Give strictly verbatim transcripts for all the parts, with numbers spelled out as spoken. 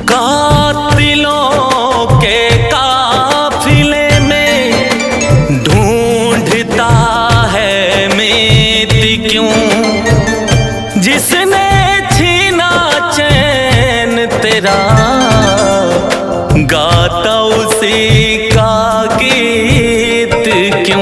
कातिलों के काफिले में ढूंढता है मेरी क्यों, जिसने छीना चैन तेरा गाता उसी का गीत क्यों।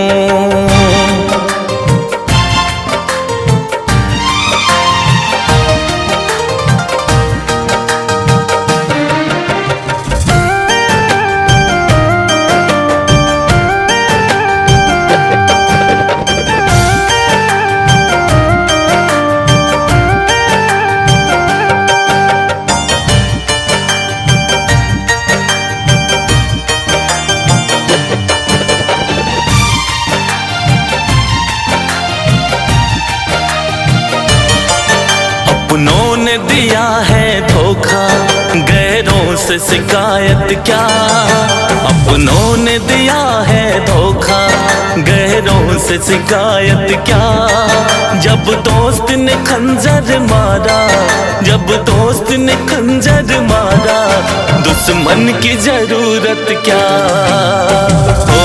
अपनों ने दिया है धोखा, गैरों से शिकायत क्या। अपनों ने दिया है धोखा, गैरों से शिकायत क्या। जब दोस्त ने खंजर मारा, जब दोस्त ने खंजर मारा, दुश्मन की जरूरत क्या। ओ,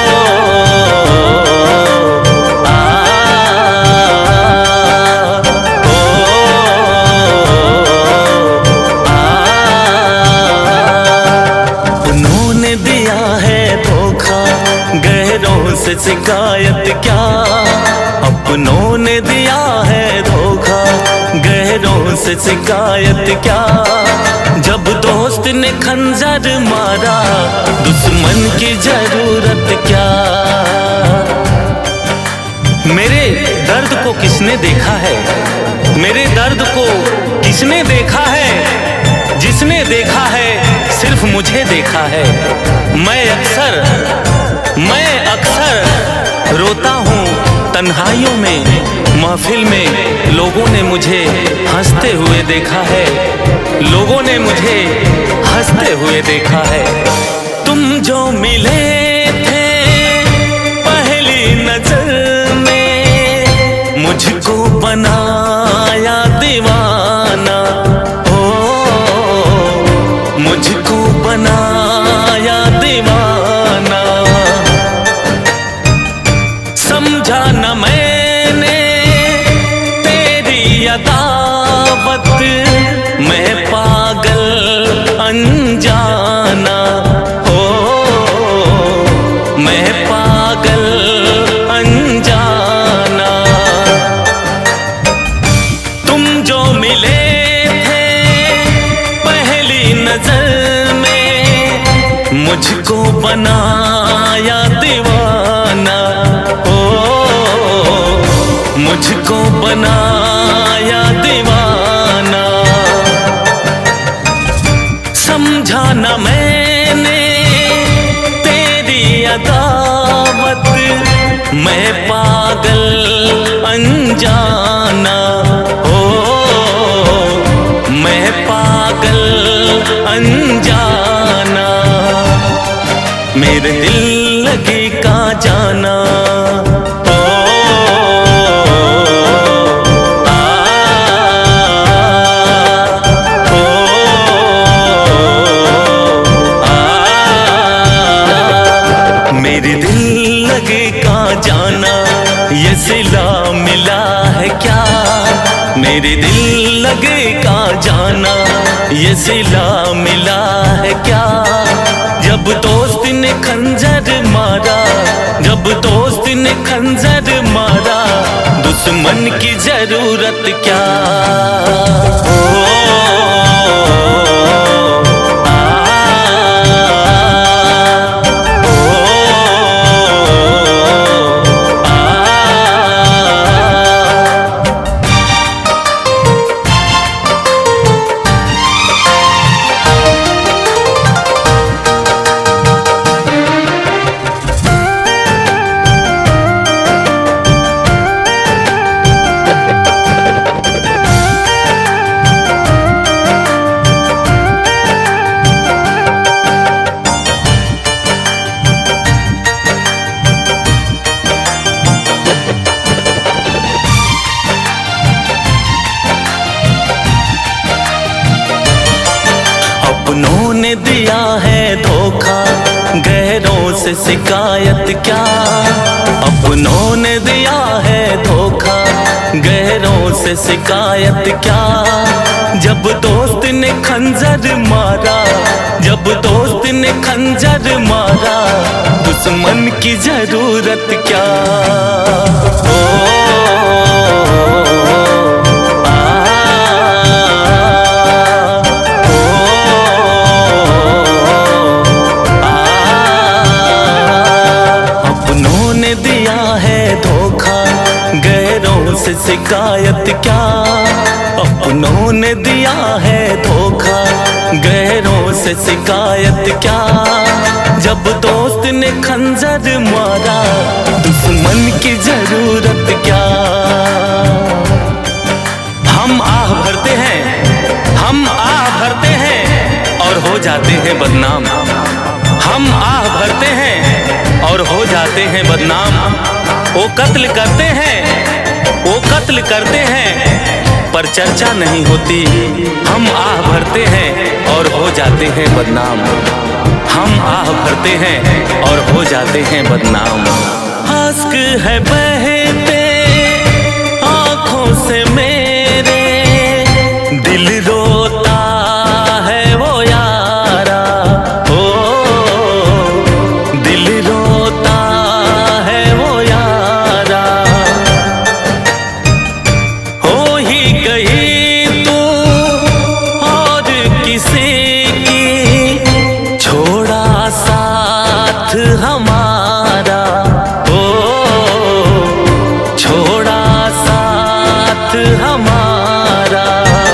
से शिकायत क्या। अपनों ने दिया है धोखा, गैरों से शिकायत क्या। जब दोस्त ने खंजर मारा, दुश्मन की जरूरत क्या। मेरे दर्द को किसने देखा है, मेरे दर्द को किसने देखा है। जिसने देखा है सिर्फ मुझे देखा है। मैं अक्सर मैं अक्सर रोता हूँ तन्हाइयों में, महफिल में लोगों ने मुझे हंसते हुए देखा है, लोगों ने मुझे हंसते हुए देखा है। तुम जो मिले थे पहली नजर में, मुझको बनाया दीवाना। ओ, मुझको बनाया दीवाना। समझा न मैंने तेरी अदावत, मैं पागल अनजाना। हो मैं पागल अनजाना। तुम जो मिले थे पहली नजर में, मुझको बनाया दीवाना। मुझको बनाया दीवाना। समझा न मैंने तेरी अदावत, मैं पागल अनजाना। ओ, मैं पागल अनजाना। मेरे दिल लगी का जाना। मेरे दिल लगे का जाना, ये सिला मिला है क्या। मेरे दिल लगे का जाना, ये सिला मिला है क्या। जब दोस्त ने खंजर मारा, जब दोस्त ने खंजर मारा, दुश्मन की जरूरत क्या। ओ, ने दिया है धोखा, गैरों से शिकायत क्या। अपनों ने दिया है धोखा, गैरों से शिकायत क्या। जब दोस्त ने खंजर मारा, जब दोस्त ने खंजर मारा, दुश्मन की जरूरत क्या। ओ, आ, ओ, आ, अपनों ने दिया है धोखा, गैरों से शिकायत क्या। अपनों ने दिया है धोखा, गैरों से शिकायत क्या। जब दोस्त ने खंजर मारा, दुश्मन की जरूरत क्या। हम आह भरते हैं, हम आह भरते हैं और हो जाते हैं बदनाम। हम आह भरते हैं और हो जाते हैं बदनाम। वो कत्ल करते हैं, वो कत्ल करते हैं पर चर्चा नहीं होती। हम आह भरते हैं और हो जाते हैं बदनाम। हम आह भरते हैं और हो जाते हैं बदनाम। आंसू है बहते आँखों से मेरे, दिल रोता है वो यारा। ओ दिल रोता है वो यारा। हो ही गई तू और किसी की, छोड़ा साथ हमारा। ओ छोड़ा साथ हमारा।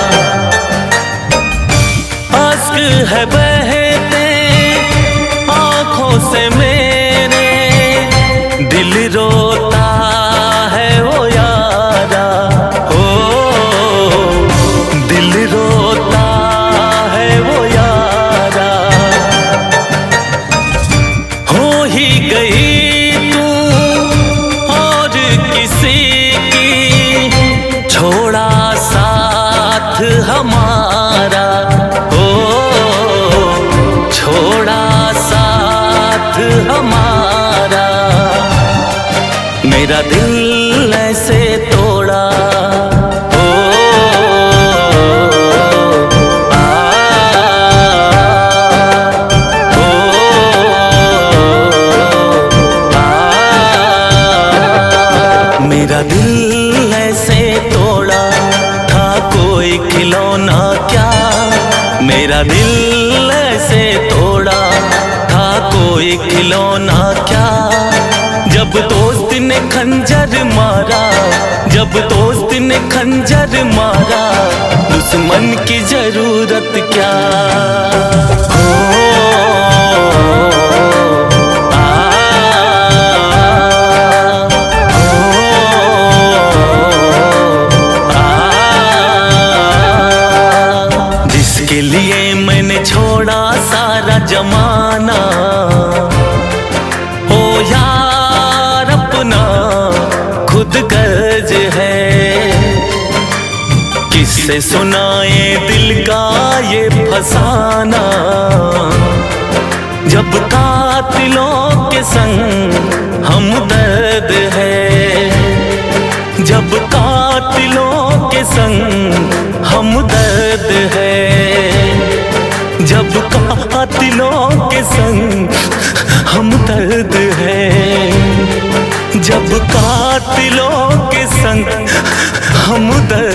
आंसू है बहते आँखों से मेरे, दिल रोता है वो यारा। ओ दिल रोता है वो यारा। हो ही गई तू और किसी की, छोड़ा साथ हमारा। ओ छोड़ा साथ हमारा। मेरा दिल ऐसे तोड़ा। ओ आ, ओ, आ, मेरा दिल ऐसे तोड़ा था कोई खिलौना क्या। मेरा दिल ऐसे तोड़ा था कोई खिलौना क्या। जब दोस्त ने खंजर मारा, जब दोस्त ने खंजर मारा, दुश्मन की जरूरत क्या। ओ, आ, ओ, आ, जिसके लिए मैंने छोड़ा सारा जमाना। ओ यार अपना खुद गर्ज है, किससे सुनाए दिल का ये फसाना। जब कातिलों के संग हम दर्द है, जब कातिलों के संग हम दर्द है। जब कातिलों के संग हम दर्द है, जब कातिलों के संग हम दर्द